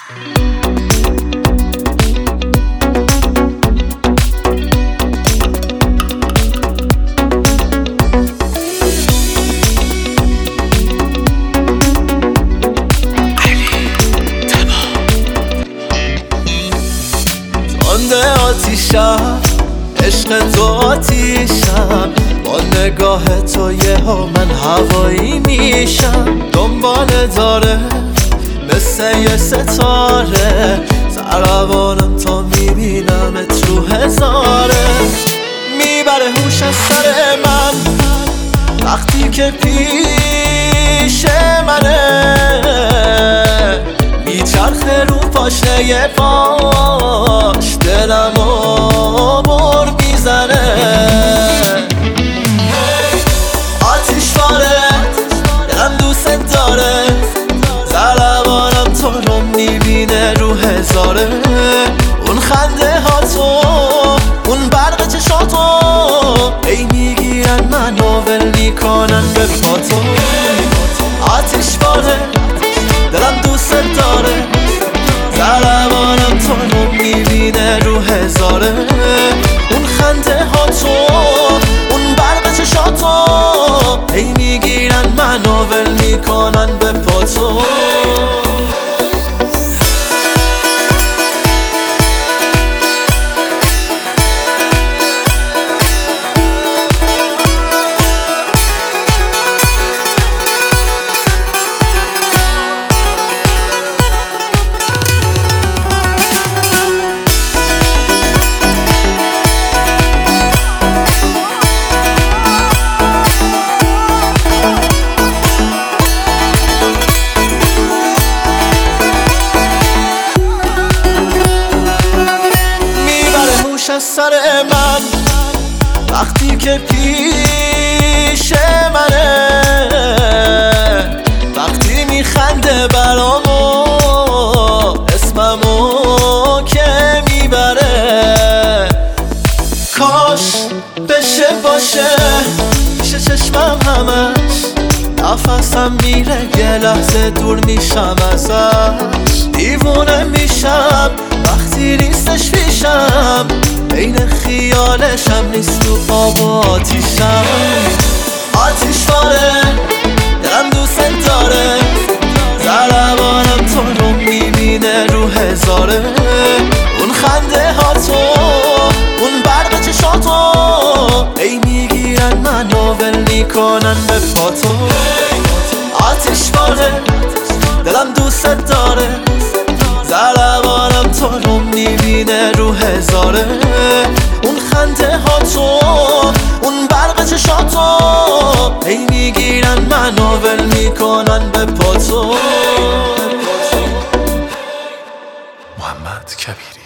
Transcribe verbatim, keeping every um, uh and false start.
تنده آتیشم، عشق تو آتیشم، با نگاه تو یه ها من هوایی میشم. دنبال داره مثل یه ستاره، سروانم تا میبینمت رو هزاره. میبره هوش از سر من وقتی که پیش منه، میچرخه رو پاشنه پاش، دلمو بر میزنه. آتیش باره دلم دوست داره، ضربانم تو رو میبینه رو هزاره. اون خنده ها تو، اون برق چشاتو، ای میگیرن منو ول میکنن به پاتو. آتیش باره دلم دوست داره، ضربانم تو رو میبینه رو هزاره. اون خنده ها تو، اون برق چشاتو، ای میگیرن منو ول میکنن به پاتو. از سر من وقتی که پیش منه، وقتی میخنده برامو، اسممو که میبره. کاش بشه باشه پیش چشمم همش، نفسم میره یه لحظه دور میشم ازش. دیوونه میشم وقتی نیستش پیشم، بین خیالشم نیست تو آب و آتیشم. آتیش باره دلم دوست داره، ضربانم تو رو میبینه رو هزاره. اون خنده ها تو، اون برق چشاتو، ای میگیرن منو ول میکنن به پاتو. آتیش باره دلم دوست داره، ضربانم تو رو میبینه رو هزاره. اون خنده ها تو، اون برق چشاتو، ای میگیرن منو ول میکنن به پاتو. محمد کبیری.